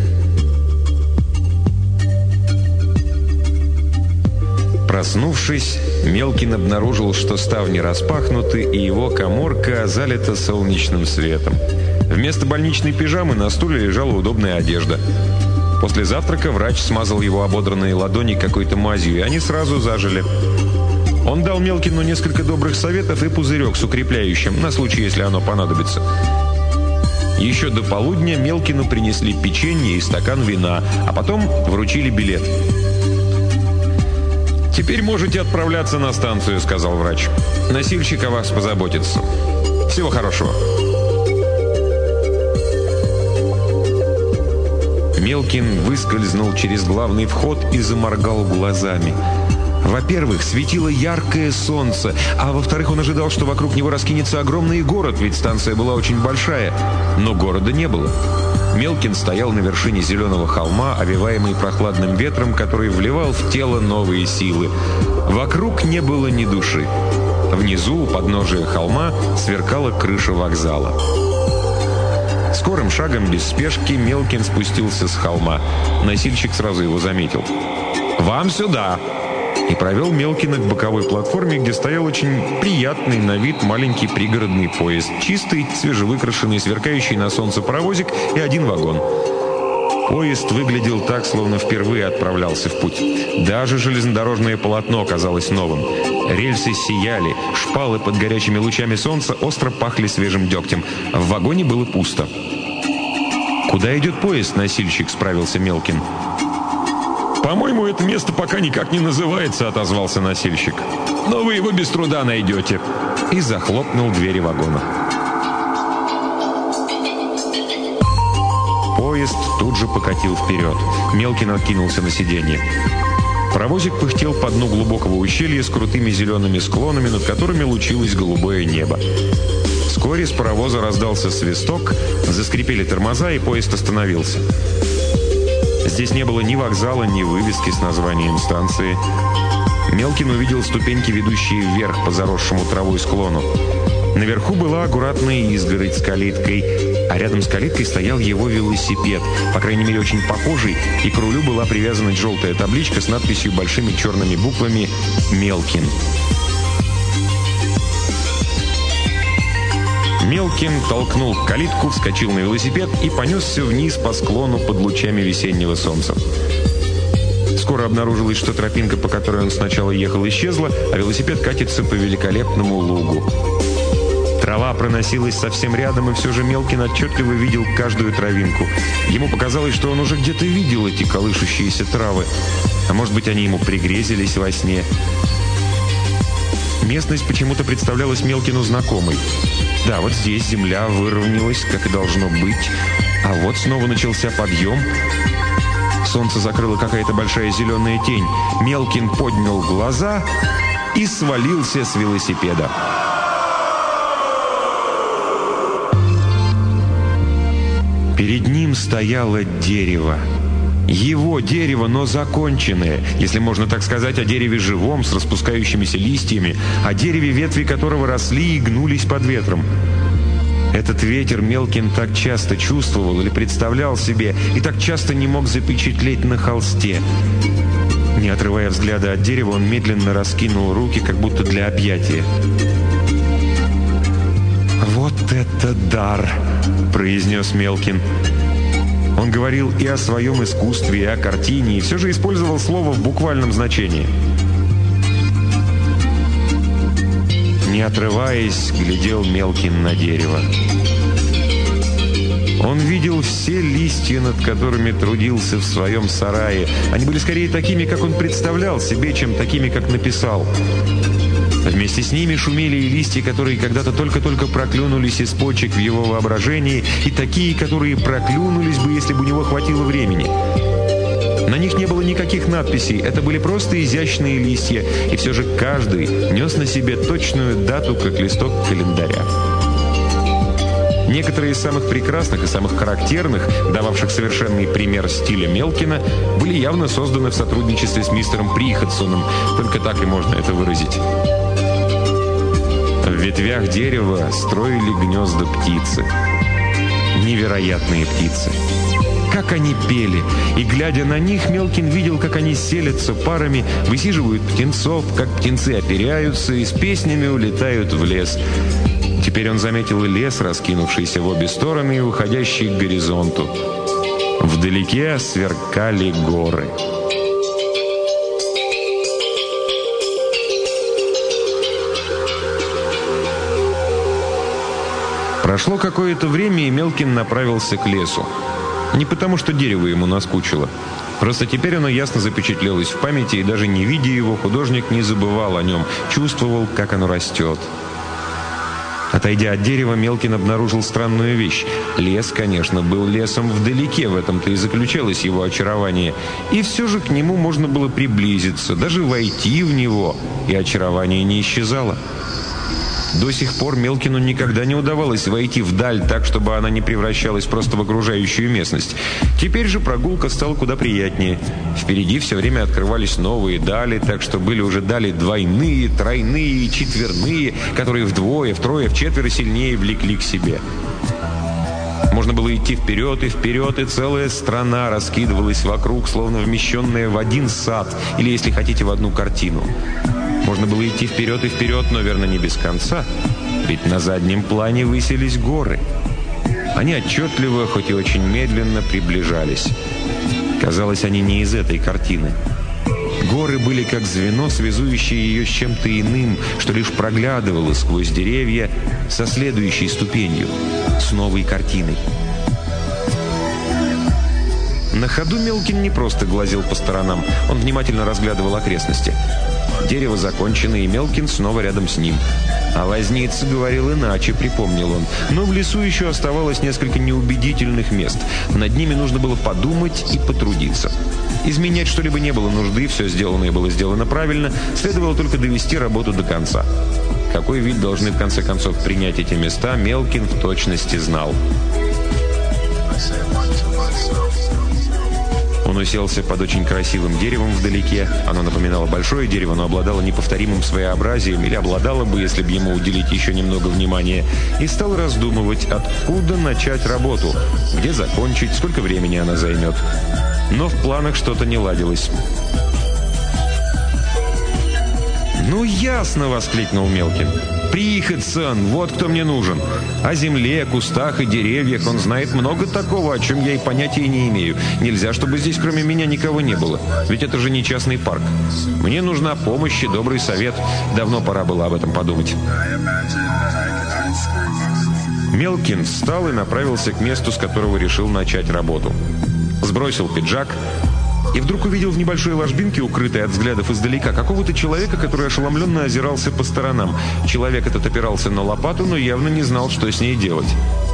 Проснувшись, Мелкин обнаружил, что ставни распахнуты, и его каморка залита солнечным светом. Вместо больничной пижамы на стуле лежала удобная одежда. После завтрака врач смазал его ободранные ладони какой-то мазью, и они сразу зажили. Он дал Мелкину несколько добрых советов и пузырек с укрепляющим, на случай, если оно понадобится. Еще до полудня Мелкину принесли печенье и стакан вина, а потом вручили билет. «Теперь можете отправляться на станцию», — сказал врач. «Носильщик о вас позаботится. Всего хорошего». Мелкин выскользнул через главный вход и заморгал глазами. Во-первых, светило яркое солнце, а во-вторых, он ожидал, что вокруг него раскинется огромный город, ведь станция была очень большая. Но города не было. Мелкин стоял на вершине зеленого холма, овеваемый прохладным ветром, который вливал в тело новые силы. Вокруг не было ни души. Внизу, у подножия холма, сверкала крыша вокзала. Скорым шагом, без спешки, Мелкин спустился с холма. Носильщик сразу его заметил. «Вам сюда!» И провел Мелкина к боковой платформе, где стоял очень приятный на вид маленький пригородный поезд. Чистый, свежевыкрашенный, сверкающий на солнце паровозик и один вагон. Поезд выглядел так, словно впервые отправлялся в путь. Даже железнодорожное полотно казалось новым. Рельсы сияли, шпалы под горячими лучами солнца остро пахли свежим дегтем. В вагоне было пусто. «Куда идет поезд, носильщик?» — справился Мелкин. «По-моему, это место пока никак не называется», — отозвался носильщик. «Но вы его без труда найдете». И захлопнул двери вагона. Поезд тут же покатил вперед. Мелкин откинулся на сиденье. Паровозик пыхтел по дну глубокого ущелья с крутыми зелеными склонами, над которыми лучилось голубое небо. Вскоре с паровоза раздался свисток, заскрипели тормоза, и поезд остановился. Здесь не было ни вокзала, ни вывески с названием станции. Мелкин увидел ступеньки, ведущие вверх по заросшему травой склону. Наверху была аккуратная изгородь с калиткой, а рядом с калиткой стоял его велосипед, по крайней мере, очень похожий, и к рулю была привязана желтая табличка с надписью большими черными буквами «Мелкин». Мелкин толкнул калитку, вскочил на велосипед и понесся вниз по склону под лучами весеннего солнца. Скоро обнаружилось, что тропинка, по которой он сначала ехал, исчезла, а велосипед катится по великолепному лугу. Трава проносилась совсем рядом, и все же Мелкин отчетливо видел каждую травинку. Ему показалось, что он уже где-то видел эти колышущиеся травы. А может быть, они ему пригрезились во сне. Местность почему-то представлялась Мелкину знакомой. Да, вот здесь земля выровнялась, как и должно быть. А вот снова начался подъем. Солнце закрыло какая-то большая зеленая тень. Мелкин поднял глаза и свалился с велосипеда. Перед ним стояло дерево. Его дерево, но законченное, если можно так сказать, о дереве живом, с распускающимися листьями, о дереве, ветви которого росли и гнулись под ветром. Этот ветер Мелкин так часто чувствовал или представлял себе, и так часто не мог запечатлеть на холсте. Не отрывая взгляда от дерева, он медленно раскинул руки, как будто для объятия. «Вот это дар!» – произнес Мелкин. Он говорил и о своем искусстве, и о картине, и все же использовал слово в буквальном значении. Не отрываясь, глядел Мелкин на дерево. Он видел все листья, над которыми трудился в своем сарае. Они были скорее такими, как он представлял себе, чем такими, как написал. Вместе с ними шумели и листья, которые когда-то только-только проклюнулись из почек в его воображении, и такие, которые проклюнулись бы, если бы у него хватило времени. На них не было никаких надписей, это были просто изящные листья, и все же каждый нес на себе точную дату, как листок календаря. Некоторые из самых прекрасных и самых характерных, дававших совершенный пример стиля Мелкина, были явно созданы в сотрудничестве с мистером Приходсоном, только так и можно это выразить. В ветвях дерева строили гнезда птицы. Невероятные птицы. Как они пели! И, глядя на них, Мелкин видел, как они селятся парами, высиживают птенцов, как птенцы оперяются и с песнями улетают в лес. Теперь он заметил и лес, раскинувшийся в обе стороны и уходящий к горизонту. Вдалеке сверкали горы. Прошло какое-то время, и Мелкин направился к лесу. Не потому, что дерево ему наскучило. Просто теперь оно ясно запечатлелось в памяти, и даже не видя его, художник не забывал о нем, чувствовал, как оно растет. Отойдя от дерева, Мелкин обнаружил странную вещь. Лес, конечно, был лесом вдалеке, в этом-то и заключалось его очарование. И все же к нему можно было приблизиться, даже войти в него, и очарование не исчезало. До сих пор Мелкину никогда не удавалось войти вдаль так, чтобы она не превращалась просто в окружающую местность. Теперь же прогулка стала куда приятнее. Впереди все время открывались новые дали, так что были уже дали двойные, тройные и четверные, которые вдвое, втрое, вчетверо сильнее влекли к себе. Можно было идти вперед, и целая страна раскидывалась вокруг, словно вмещенная в один сад, или, если хотите, в одну картину. Можно было идти вперед, но, верно, не без конца, ведь на заднем плане высились горы. Они отчетливо, хоть и очень медленно, приближались. Казалось, они не из этой картины. Горы были как звено, связующее ее с чем-то иным, что лишь проглядывало сквозь деревья со следующей ступенью, с новой картиной. На ходу Мелкин не просто глазел по сторонам, он внимательно разглядывал окрестности. Дерево закончено, и Мелкин снова рядом с ним. А возница говорил иначе, припомнил он. Но в лесу еще оставалось несколько неубедительных мест. Над ними нужно было подумать и потрудиться. Изменять что-либо не было нужды, все сделанное было сделано правильно, следовало только довести работу до конца. Какой вид должны в конце концов принять эти места, Мелкин в точности знал. Он уселся под очень красивым деревом вдалеке. Оно напоминало большое дерево, но обладало неповторимым своеобразием, или обладало бы, если бы ему уделить еще немного внимания, и стал раздумывать, откуда начать работу, где закончить, сколько времени она займет. Но в планах что-то не ладилось. «Ну, ясно!» — воскликнул Мелкин. «Приходсон! Вот кто мне нужен! О земле, кустах и деревьях он знает много такого, о чем я и понятия не имею. Нельзя, чтобы здесь кроме меня никого не было. Ведь это же не частный парк. Мне нужна помощь и добрый совет. Давно пора было об этом подумать». Мелкин встал и направился к месту, с которого решил начать работу. Сбросил пиджак и вдруг увидел в небольшой ложбинке, укрытой от взглядов издалека, какого-то человека, который ошеломленно озирался по сторонам. Человек этот опирался на лопату, но явно не знал, что с ней делать.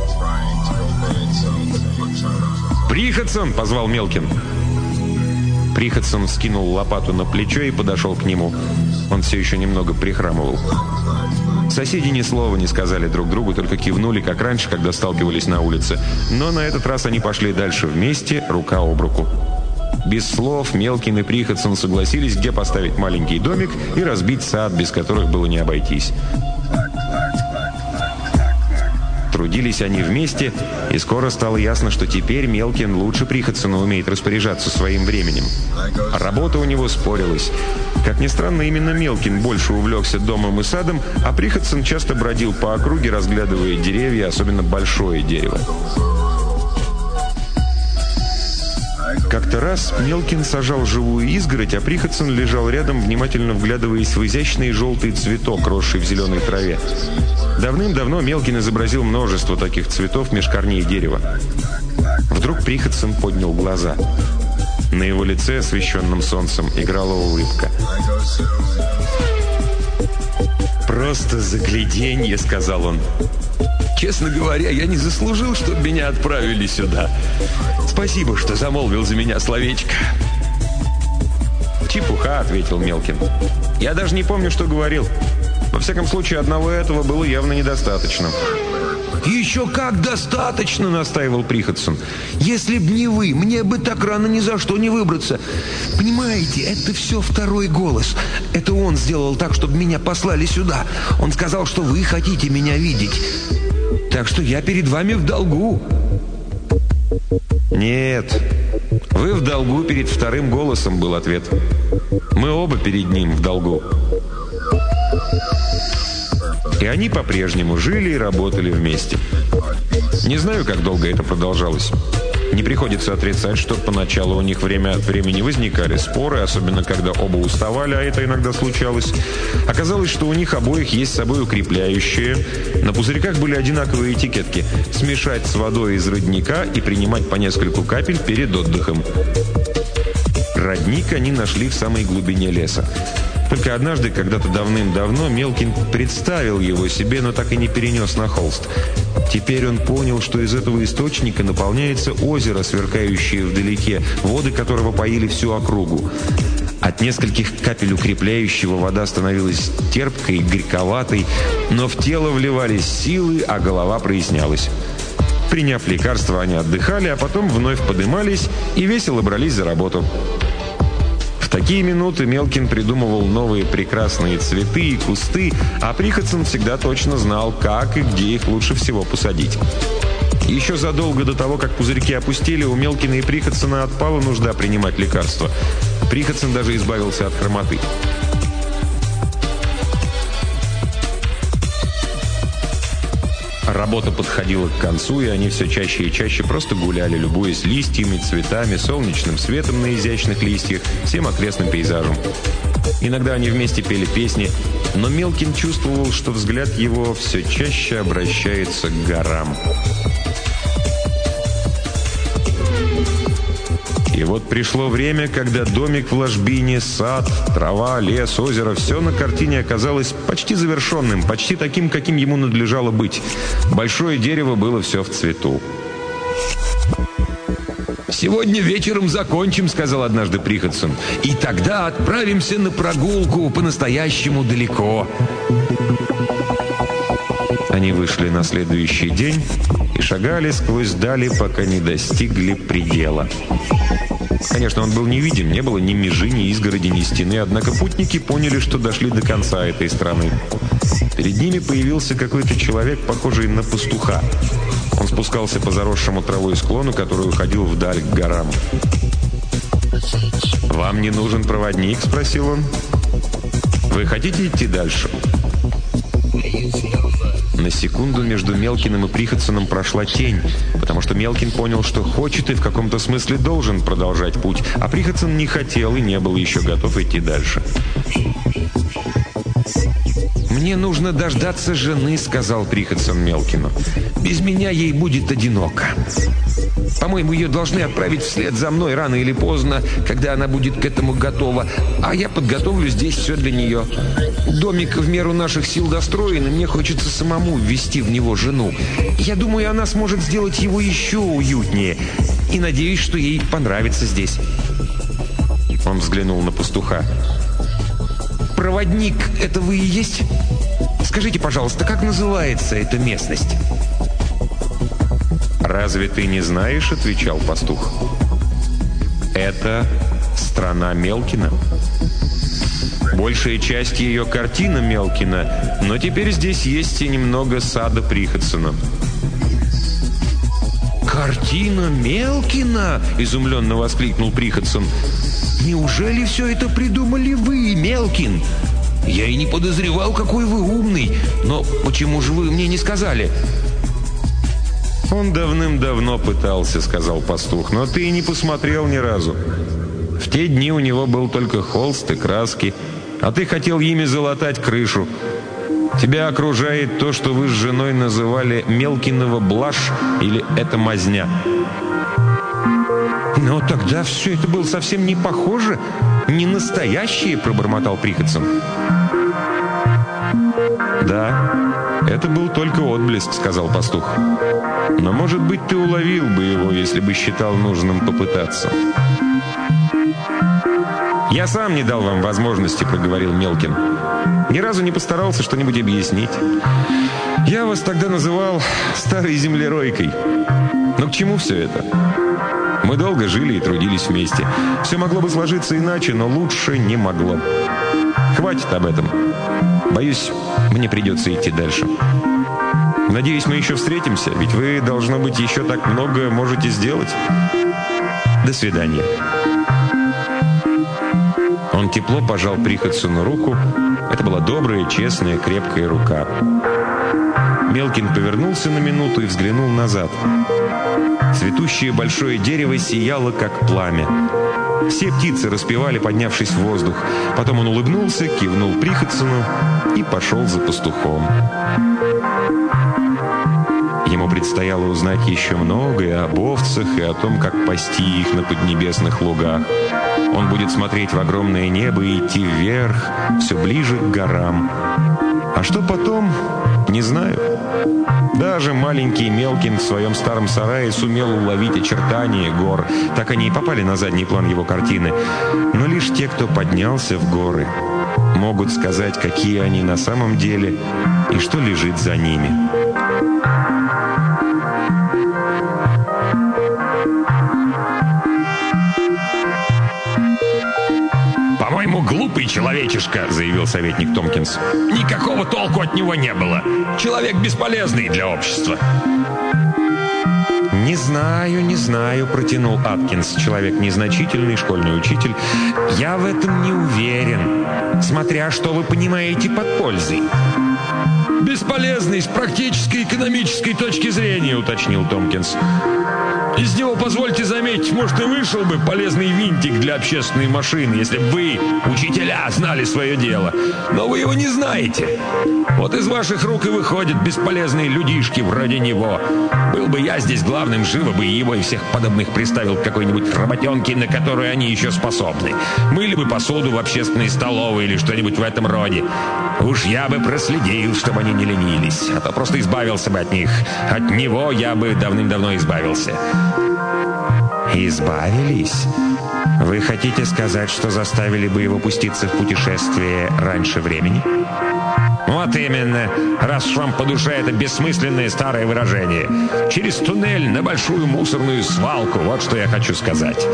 «Приходсон!» — позвал Мелкин. Приходсон вскинул лопату на плечо и подошел к нему. Он все еще немного прихрамывал. Соседи ни слова не сказали друг другу, только кивнули, как раньше, когда сталкивались на улице. Но на этот раз они пошли дальше вместе, рука об руку. Без слов Мелкин и Приходсон согласились, где поставить маленький домик и разбить сад, без которых было не обойтись. Трудились они вместе, и скоро стало ясно, что теперь Мелкин лучше Приходсона умеет распоряжаться своим временем. Работа у него спорилась. Как ни странно, именно Мелкин больше увлекся домом и садом, а Приходсон часто бродил по округе, разглядывая деревья, особенно большое дерево. Как-то раз Мелкин сажал живую изгородь, а Приходсон лежал рядом, внимательно вглядываясь в изящный желтый цветок, росший в зеленой траве. Давным-давно Мелкин изобразил множество таких цветов меж корней дерева. Вдруг Приходсон поднял глаза. На его лице, освещенном солнцем, играла улыбка. «Просто загляденье», — сказал он. «Честно говоря, я не заслужил, чтобы меня отправили сюда. Спасибо, что замолвил за меня словечко». «Чепуха», — ответил Мелкин. «Я даже не помню, что говорил. Во всяком случае, одного этого было явно недостаточно». «Еще как достаточно!» — настаивал Приходсон. «Если б не вы, мне бы так рано ни за что не выбраться. Понимаете, это все второй голос. Это он сделал так, чтобы меня послали сюда. Он сказал, что вы хотите меня видеть. Так что я перед вами в долгу». «Нет, вы в долгу перед вторым голосом», — был ответ. «Мы оба перед ним в долгу». И они по-прежнему жили и работали вместе. Не знаю, как долго это продолжалось. Не приходится отрицать, что поначалу у них время от времени возникали споры, особенно когда оба уставали, а это иногда случалось. Оказалось, что у них обоих есть с собой укрепляющие. На пузырьках были одинаковые этикетки: смешать с водой из родника и принимать по нескольку капель перед отдыхом. Родник они нашли в самой глубине леса. Только однажды, когда-то давным-давно, Мелкин представил его себе, но так и не перенес на холст. Теперь он понял, что из этого источника наполняется озеро, сверкающее вдалеке, воды которого поили всю округу. От нескольких капель укрепляющего вода становилась терпкой, горьковатой, но в тело вливались силы, а голова прояснялась. Приняв лекарство, они отдыхали, а потом вновь подымались и весело брались за работу. В такие минуты Мелкин придумывал новые прекрасные цветы и кусты, а Приходсон всегда точно знал, как и где их лучше всего посадить. Еще задолго до того, как пузырьки опустили, у Мелкина и Приходсона отпала нужда принимать лекарства. Приходсон даже избавился от хромоты. Работа подходила к концу, и они все чаще и чаще просто гуляли, любуясь листьями, цветами, солнечным светом на изящных листьях, всем окрестным пейзажем. Иногда они вместе пели песни, но Мелкин чувствовал, что взгляд его все чаще обращается к горам. И вот пришло время, когда домик в ложбине, сад, трава, лес, озеро — все на картине оказалось почти завершенным, почти таким, каким ему надлежало быть. Большое дерево было все в цвету. «Сегодня вечером закончим», — сказал однажды Приходсон. «И тогда отправимся на прогулку по-настоящему далеко». Они вышли на следующий день и шагали сквозь дали, пока не достигли предела. Конечно, он был невидим, не было ни межи, ни изгороди, ни стены, однако путники поняли, что дошли до конца этой страны. Перед ними появился какой-то человек, похожий на пастуха. Он спускался по заросшему травой склону, который уходил вдаль к горам. «Вам не нужен проводник?» — спросил он. «Вы хотите идти дальше?» На секунду между Мелкиным и Приходсоном прошла тень, потому что Мелкин понял, что хочет и в каком-то смысле должен продолжать путь, а Приходсон не хотел и не был еще готов идти дальше. «Мне нужно дождаться жены», — сказал Приходсон Мелкину. «Без меня ей будет одиноко. По-моему, ее должны отправить вслед за мной рано или поздно, когда она будет к этому готова, а я подготовлю здесь все для нее. Домик в меру наших сил достроен, и мне хочется самому ввести в него жену. Я думаю, она сможет сделать его еще уютнее, и надеюсь, что ей понравится здесь». Он взглянул на пастуха. «Проводник, это вы и есть? Скажите, пожалуйста, как называется эта местность?» «Разве ты не знаешь?» — отвечал пастух. «Это страна Мелкина. Большая часть ее картина Мелкина, но теперь здесь есть и немного сада Приходсона». «Картина Мелкина?» — изумленно воскликнул Приходсон. «Неужели все это придумали вы, Мелкин? Я и не подозревал, какой вы умный. Но почему же вы мне не сказали?» «Он давным-давно пытался», — сказал пастух, — «но ты и не посмотрел ни разу. В те дни у него был только холст и краски, а ты хотел ими залатать крышу. Тебя окружает то, что вы с женой называли Мелкинова блажь или это мазня». «Но тогда все это было совсем не похоже, не настоящее», — пробормотал Приходсон. «Да, это был только отблеск», — сказал пастух. «Но, может быть, ты уловил бы его, если бы считал нужным попытаться». «Я сам не дал вам возможности», — проговорил Мелкин. «Ни разу не постарался что-нибудь объяснить. Я вас тогда называл старой землеройкой. Но к чему все это? Мы долго жили и трудились вместе. Все могло бы сложиться иначе, но лучше не могло. Хватит об этом. Боюсь, мне придется идти дальше. Надеюсь, мы еще встретимся, ведь вы, должно быть, еще так много можете сделать. До свидания». Он тепло пожал Приходсону руку. Это была добрая, честная, крепкая рука. Мелкин повернулся на минуту и взглянул назад. Цветущее большое дерево сияло, как пламя. Все птицы распевали, поднявшись в воздух. Потом он улыбнулся, кивнул Приходсону и пошел за пастухом. Ему предстояло узнать еще многое об овцах и о том, как пасти их на поднебесных лугах. Он будет смотреть в огромное небо и идти вверх, все ближе к горам. А что потом, не знаю. Даже маленький Мелкин в своем старом сарае сумел уловить очертания гор. Так они и попали на задний план его картины. Но лишь те, кто поднялся в горы, могут сказать, какие они на самом деле и что лежит за ними. «По-моему, глупый человечишка», — заявил советник Томпкинс. «Никакого толку от него не было. Человек бесполезный для общества». «Не знаю», — протянул Аткинс, человек незначительный, школьный учитель. «Я в этом не уверен, смотря что вы понимаете под пользой». «Бесполезный с практической экономической точки зрения», — уточнил Томпкинс. «Из него, позвольте заметить, может, и вышел бы полезный винтик для общественной машины, если бы вы, учителя, знали свое дело. Но вы его не знаете. Вот из ваших рук и выходят бесполезные людишки вроде него. Был бы я здесь главным, живо бы его и всех подобных приставил к какой-нибудь работенке, на которую они еще способны. Мыли бы посуду в общественной столовой или что-нибудь в этом роде. Уж я бы проследил, чтобы они не ленились, а то просто избавился бы от них. От него я бы давным-давно избавился». «Избавились? Вы хотите сказать, что заставили бы его пуститься в путешествие раньше времени?» «Вот именно, раз уж вам по душе это бессмысленное старое выражение. Через туннель на большую мусорную свалку, вот что я хочу сказать».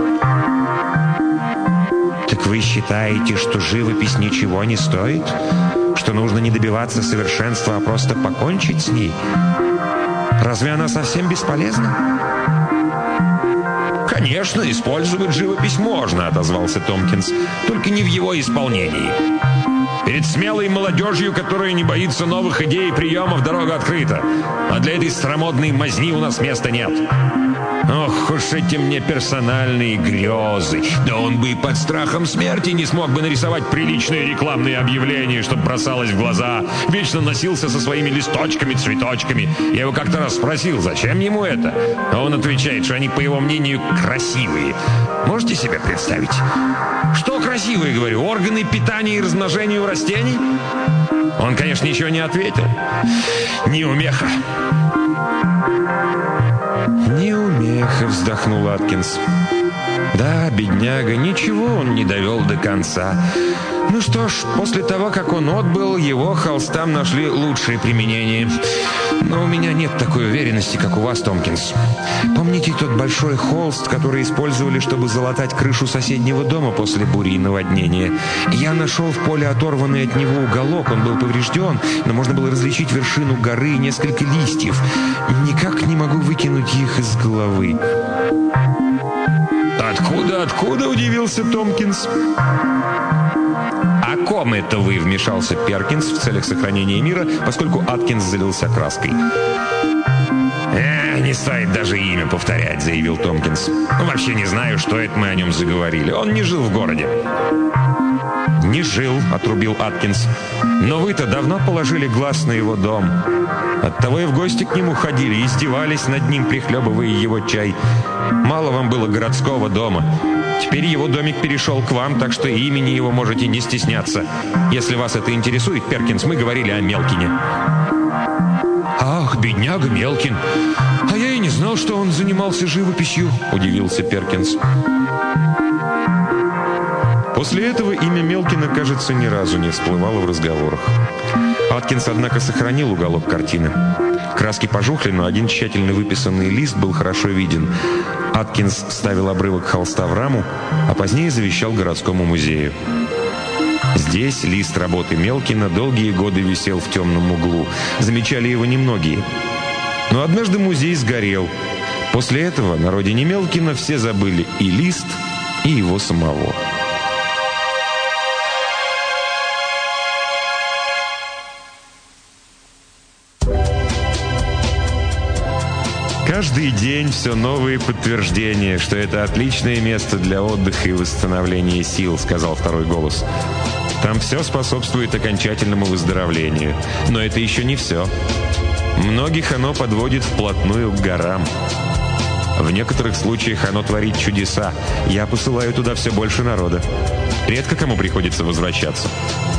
«Так вы считаете, что живопись ничего не стоит? Что нужно не добиваться совершенства, а просто покончить с ней? Разве она совсем бесполезна?» «Конечно, использовать живопись можно», — отозвался Томпкинс, «только не в его исполнении. Перед смелой молодежью, которая не боится новых идей и приемов, дорога открыта. А для этой старомодной мазни у нас места нет. Ох уж эти мне персональные грезы. Да он бы и под страхом смерти не смог бы нарисовать приличные рекламные объявления, чтобы бросалось в глаза. Вечно носился со своими листочками, цветочками. Я его как-то раз спросил, зачем ему это? А он отвечает, что они, по его мнению, красивые. Можете себе представить? Что красивые, говорю, органы питания и размножения у растений? Он, конечно, ничего не ответил. Неумеха. «Неумеха», — вздохнул Аткинс. «Да, бедняга, ничего он не довел до конца. Ну что ж, после того, как он отбыл, его холстам нашли лучшее применение. Но у меня нет такой уверенности, как у вас, Томпкинс. Помните тот большой холст, который использовали, чтобы залатать крышу соседнего дома после бури и наводнения? Я нашел в поле оторванный от него уголок, он был поврежден, но можно было различить вершину горы и несколько листьев. Никак не могу выкинуть их из головы». «Откуда?» — удивился Томпкинс. «О ком это вы?» — вмешался Перкинс в целях сохранения мира, поскольку Аткинс залился краской. «Не стоит даже имя повторять», — заявил Томпкинс. «Вообще не знаю, что это мы о нем заговорили. Он не жил в городе». «Не жил», — отрубил Аткинс. «Но вы-то давно положили глаз на его дом. Оттого и в гости к нему ходили, издевались над ним, прихлебывая его чай. Мало вам было городского дома. Теперь его домик перешел к вам, так что имени его можете не стесняться. Если вас это интересует, Перкинс, мы говорили о Мелкине». «Ах, бедняга Мелкин! А я и не знал, что он занимался живописью», — удивился Перкинс. После этого имя Мелкина, кажется, ни разу не всплывало в разговорах. Аткинс, однако, сохранил уголок картины. Краски пожухли, но один тщательно выписанный лист был хорошо виден. Аткинс вставил обрывок холста в раму, а позднее завещал городскому музею. Здесь лист работы Мелкина долгие годы висел в темном углу. Замечали его немногие. Но однажды музей сгорел. После этого на родине Мелкина все забыли и лист, и его самого. «Каждый день все новые подтверждения, что это отличное место для отдыха и восстановления сил», — сказал второй голос. «Там все способствует окончательному выздоровлению. Но это еще не все. Многих оно подводит вплотную к горам. В некоторых случаях оно творит чудеса. Я посылаю туда все больше народа. Редко кому приходится возвращаться».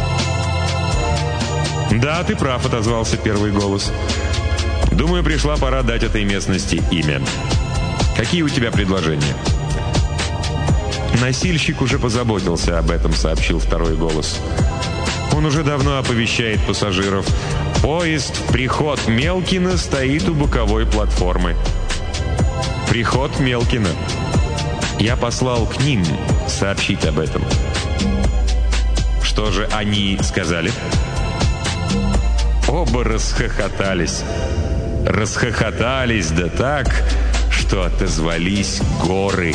«Да, ты прав», — отозвался первый голос. «Думаю, пришла пора дать этой местности имя. Какие у тебя предложения?» «Носильщик уже позаботился об этом», — сообщил второй голос. «Он уже давно оповещает пассажиров. Поезд «Приход Мелкина» стоит у боковой платформы». «Приход Мелкина». Я послал к ним сообщить об этом. Что же они сказали? Оба расхохотались. Расхохотались да так, что отозвались горы.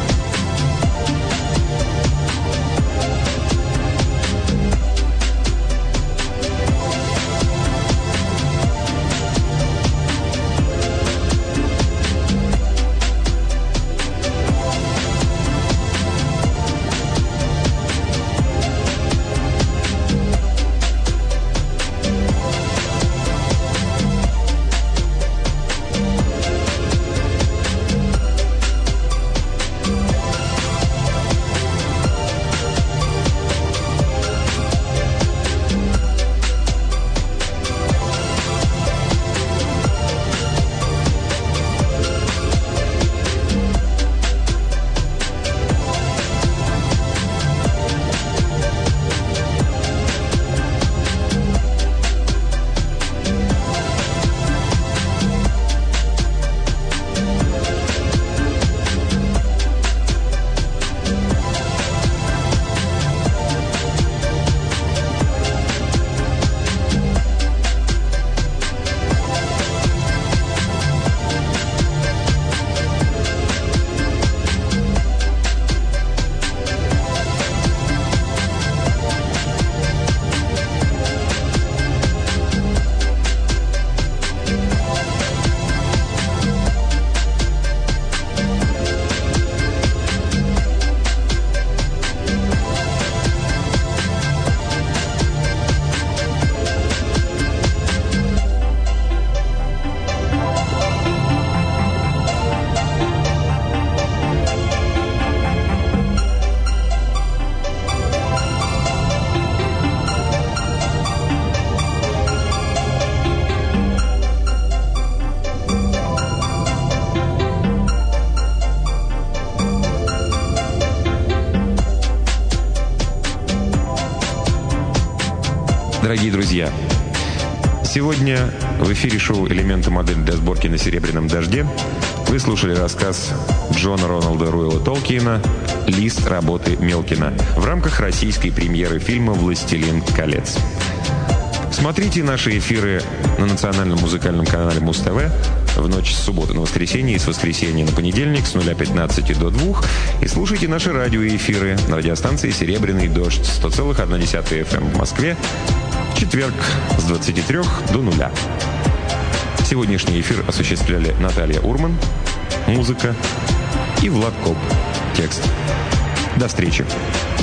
Дорогие друзья, сегодня в эфире шоу «Элементы модели для сборки на серебряном дожде» вы слушали рассказ Джона Роналда Руэлла Толкиена «Лист работы Мелкина» в рамках российской премьеры фильма «Властелин колец». Смотрите наши эфиры на национальном музыкальном канале Муз-ТВ в ночь с субботы на воскресенье и с воскресенья на понедельник с 0:15 до 2. И слушайте наши радиоэфиры на радиостанции «Серебряный дождь» 100,1 FM в Москве в четверг с 23 до 0. Сегодняшний эфир осуществляли Наталья Урман, музыка, и Влад Коп, текст. До встречи.